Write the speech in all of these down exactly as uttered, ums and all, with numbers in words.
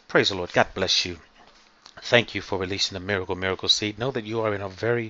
Praise the Lord. God bless you. Thank you for releasing the miracle, miracle seed. Know that you are in a very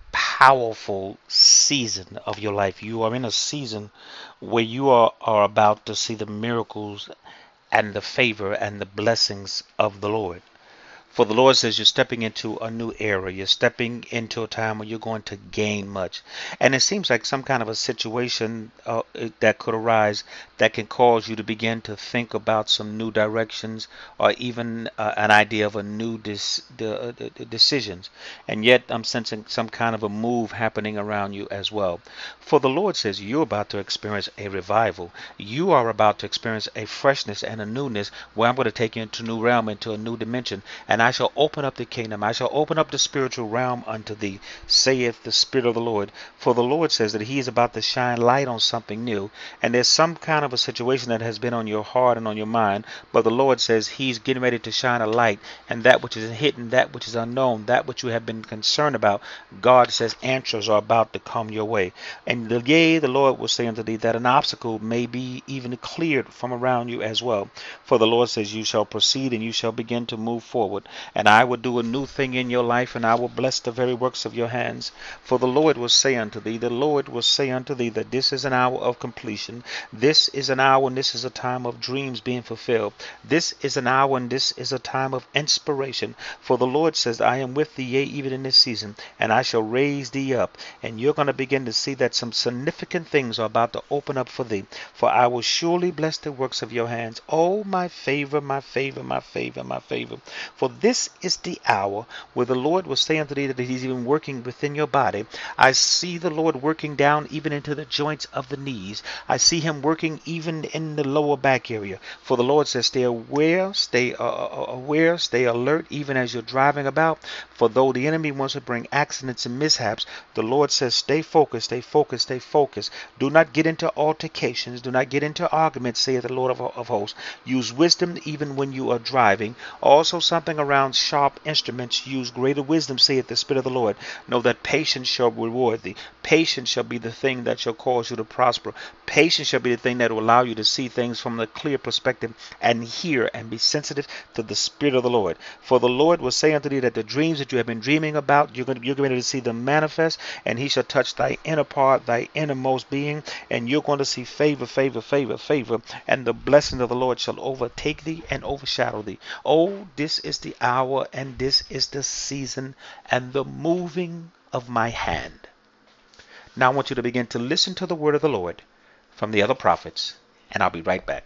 powerful season of your life. You are in a season where you are, are about to see the miracles and the favor and the blessings of the Lord. For the Lord says you're stepping into a new era. You're stepping into a time where you're going to gain much. And it seems like some kind of a situation uh, that could arise that can cause you to begin to think about some new directions or even uh, an idea of a new dis- de- uh, de- de- decisions. And yet I'm sensing some kind of a move happening around you as well. For the Lord says you're about to experience a revival. You are about to experience a freshness and a newness where I'm going to take you into a new realm, into a new dimension. And I shall open up the kingdom. I shall open up the spiritual realm unto thee, saith the Spirit of the Lord. For the Lord says that he is about to shine light on something new. And there's some kind of a situation that has been on your heart and on your mind. But the Lord says he's getting ready to shine a light. And that which is hidden, that which is unknown, that which you have been concerned about, God says answers are about to come your way. And the, yea, the Lord will say unto thee that an obstacle may be even cleared from around you as well. For the Lord says you shall proceed and you shall begin to move forward. And I will do a new thing in your life, and I will bless the very works of your hands. For the Lord will say unto thee, the Lord will say unto thee that this is an hour of completion. This is an hour and this is a time of dreams being fulfilled. This is an hour and this is a time of inspiration. For the Lord says, I am with thee, yea, even in this season, and I shall raise thee up. And you're going to begin to see that some significant things are about to open up for thee. For I will surely bless the works of your hands. Oh, my favor, my favor, my favor, my favor. For this is the hour where the Lord will say unto thee that he's even working within your body. I see the Lord working down even into the joints of the knees. I see him working even in the lower back area. For the Lord says, stay aware, stay uh, uh, aware, stay alert, even as you're driving about. For though the enemy wants to bring accidents and mishaps, the Lord says, stay focused, stay focused, stay focused. Do not get into altercations. Do not get into arguments, saith the Lord of, of hosts. Use wisdom even when you are driving. Also something around sharp instruments. Use greater wisdom, saith the Spirit of the Lord. Know that patience shall reward thee. Patience shall be the thing that shall cause you to prosper. Patience shall be the thing that will allow you to see things from a clear perspective and hear and be sensitive to the Spirit of the Lord. For the Lord will say unto thee that the dreams that you have been dreaming about, you're going to, you're going to see them manifest, and he shall touch thy inner part, thy innermost being, and you're going to see favor, favor, favor, favor, and the blessing of the Lord shall overtake thee and overshadow thee. Oh, this is the hour and this is the season and the moving of my hand. Now I want you to begin to listen to the word of the Lord from the other prophets, and I'll be right back.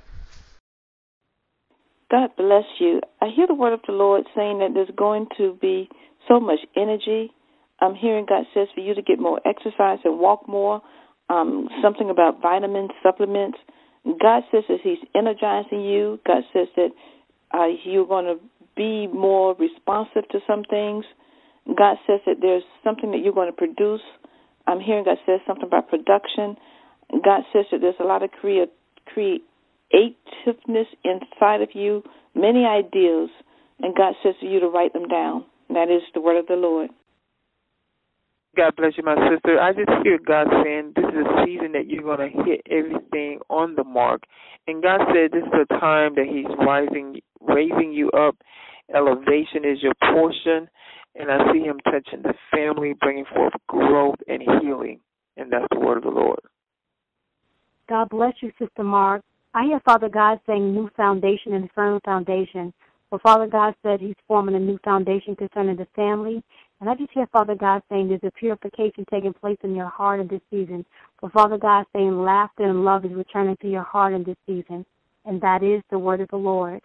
God bless you. I hear the word of the Lord saying that there's going to be so much energy. I'm hearing God says for you to get more exercise and walk more. Um, something about vitamins, supplements. God says that he's energizing you. God says that uh, you're going to be more responsive to some things. God says that there's something that you're going to produce. I'm hearing God says something about production. God says that there's a lot of crea- creativeness inside of you, many ideas, and God says for you to write them down. And that is the word of the Lord. God bless you, my sister. I just hear God saying this is a season that you're going to hit everything on the mark. And God said this is a time that he's rising, raising you up. Elevation is your portion. And I see him touching the family, bringing forth growth and healing. And that's the word of the Lord. God bless you, Sister Mark. I hear Father God saying new foundation and firm foundation. Well, Father God said he's forming a new foundation concerning the family. And I just hear Father God saying there's a purification taking place in your heart in this season. For Father God saying laughter and love is returning to your heart in this season. And that is the word of the Lord.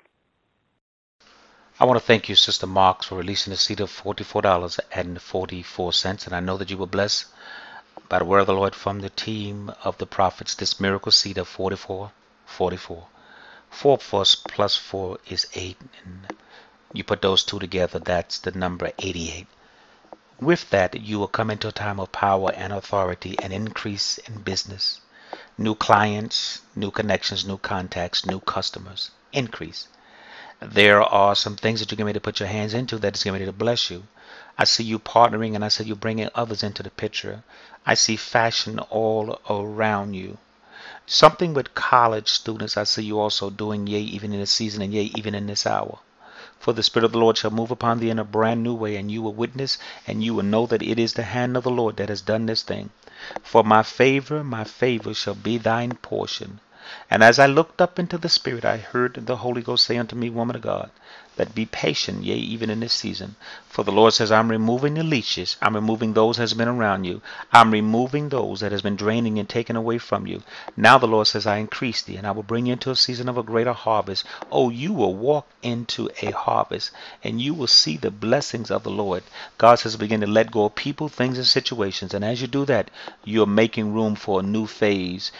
I want to thank you, Sister Marks, for releasing the seed of forty-four dollars and forty-four cents. And I know that you were blessed by the word of the Lord from the team of the prophets, this miracle seed of forty-four, forty-four. Four plus plus four is eight. And you put those two together, that's the number eighty-eight. With that, you will come into a time of power and authority and increase in business. New clients, new connections, new contacts, new customers. Increase. There are some things that you're going to put your hands into that is going to bless you. I see you partnering, and I see you bringing others into the picture. I see fashion all around you. Something with college students I see you also doing, yea, even in this season and yea, even in this hour. For the Spirit of the Lord shall move upon thee in a brand new way, and you will witness, and you will know that it is the hand of the Lord that has done this thing. For my favor, my favor shall be thine portion. And as I looked up into the Spirit, I heard the Holy Ghost say unto me, Woman of God, that be patient, yea, even in this season. For the Lord says, I'm removing the leeches. I'm removing those that has been around you. I'm removing those that has been draining and taken away from you. Now the Lord says, I increase thee, and I will bring you into a season of a greater harvest. Oh, you will walk into a harvest, and you will see the blessings of the Lord. God says, begin to let go of people, things, and situations. And as you do that, you're making room for a new phase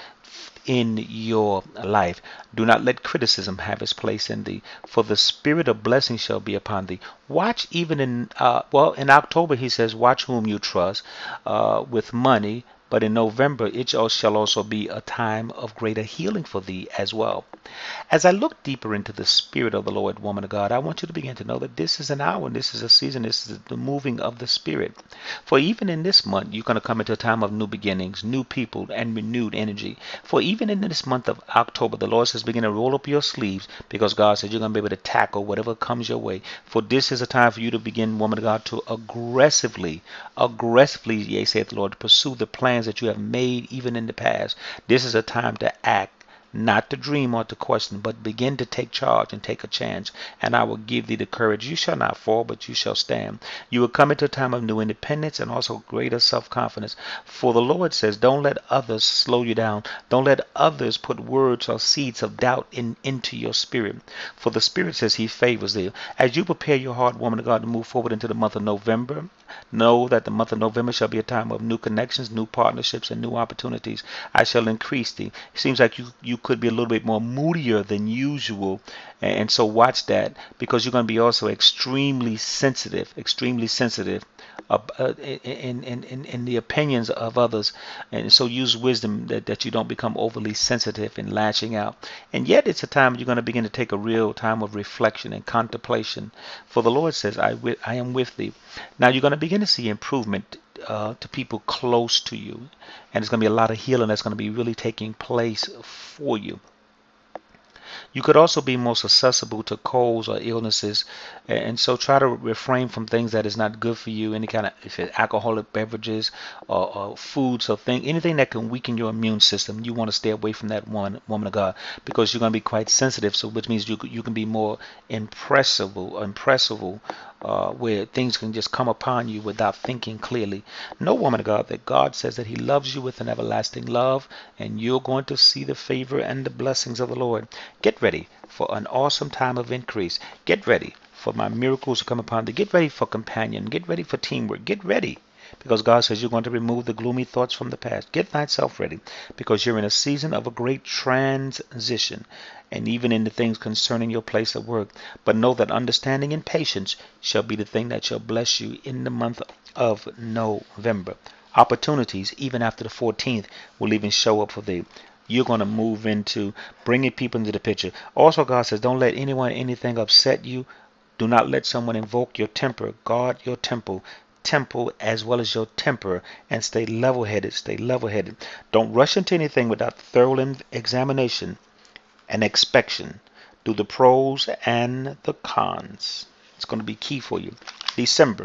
in your life. Do not let criticism have its place in thee, for the spirit of blessing shall be upon thee. Watch even in, uh, well, in October he says, watch whom you trust uh, with money, but in November it shall also be a time of greater healing for thee as well. As I look deeper into the Spirit of the Lord, woman of God, I want you to begin to know that this is an hour, and this is a season, this is the moving of the Spirit. For even in this month, you're going to come into a time of new beginnings, new people, and renewed energy. For even in this month of October, the Lord says, begin to roll up your sleeves, because God says you're going to be able to tackle whatever comes your way. For this is a time for you to begin, woman of God, to aggressively, aggressively, yea, saith the Lord, to pursue the plans that you have made even in the past. This is a time to act, not to dream or to question, but begin to take charge and take a chance. And I will give thee the courage. You shall not fall, but you shall stand. You will come into a time of new independence and also greater self-confidence. For the Lord says, don't let others slow you down. Don't let others put words or seeds of doubt in into your spirit. For the Spirit says he favors thee. As you prepare your heart, woman of God, to move forward into the month of November, know that the month of November shall be a time of new connections, new partnerships, and new opportunities. I shall increase thee. It seems like you, you could be a little bit more moodier than usual. And, and so watch that, because you're going to be also extremely sensitive, extremely sensitive uh, uh, in, in, in, in the opinions of others. And so use wisdom that, that you don't become overly sensitive and lashing out. And yet it's a time you're going to begin to take a real time of reflection and contemplation. For the Lord says, I, wi- I am with thee. Now you're going to begin to see improvement uh, to people close to you. And there's going to be a lot of healing that's going to be really taking place for you. You could also be more susceptible to colds or illnesses, and so try to refrain from things that is not good for you. Any kind of, if it's alcoholic beverages or, or foods or thing, anything that can weaken your immune system, you want to stay away from that one, woman of God, because you're going to be quite sensitive. So, which means you you can be more impressible, impressible. Uh, where things can just come upon you without thinking clearly. Know, woman of God, that God says that he loves you with an everlasting love, and you're going to see the favor and the blessings of the Lord. Get ready for an awesome time of increase. Get ready for my miracles to come upon thee. Get ready for companion. Get ready for teamwork. Get ready, because God says you're going to remove the gloomy thoughts from the past. Get thyself ready, because you're in a season of a great transition, and even in the things concerning your place of work. But know that understanding and patience shall be the thing that shall bless you in the month of November. Opportunities, even after the fourteenth, will even show up for thee. You're going to move into bringing people into the picture. Also, God says, don't let anyone, anything upset you. Do not let someone invoke your temper. Guard your temple. temple as well as your temper, and stay level-headed. Stay level-headed. Don't rush into anything without thorough examination and inspection. Do the pros and the cons. It's going to be key for you. December,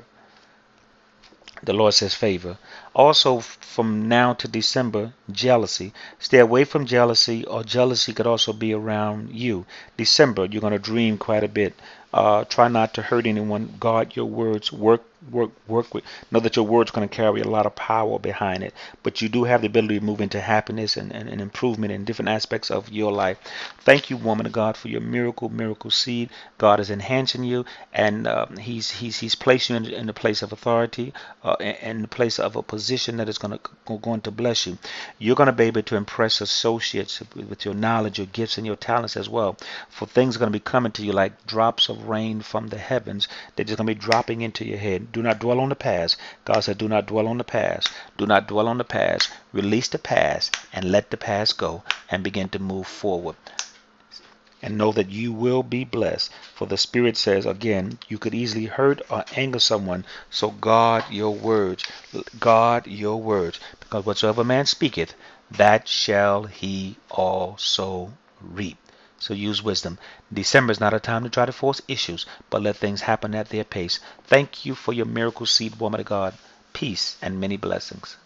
the Lord says favor. Also, from now to December, jealousy. Stay away from jealousy, or jealousy could also be around you. December, you're going to dream quite a bit. Uh, try not to hurt anyone. Guard your words. Work, work, work with. Know that your words are going to carry a lot of power behind it. But you do have the ability to move into happiness and, and, and improvement in different aspects of your life. Thank you, woman of God, for your miracle, miracle seed. God is enhancing you, and uh, he's he's he's placed you in, in the place of authority, uh, in the place of a position that is going to going to bless you. You're going to be able to impress associates with your knowledge, your gifts, and your talents as well. For things are going to be coming to you like drops of rain from the heavens. They're just going to be dropping into your head. Do not dwell on the past. God said, do not dwell on the past. Do not dwell on the past. Release the past and let the past go, and begin to move forward. And know that you will be blessed. For the Spirit says, again, you could easily hurt or anger someone. So guard your words. Guard your words. Because whatsoever man speaketh, that shall he also reap. So use wisdom. December is not a time to try to force issues, but let things happen at their pace. Thank you for your miracle seed, woman of God. Peace and many blessings.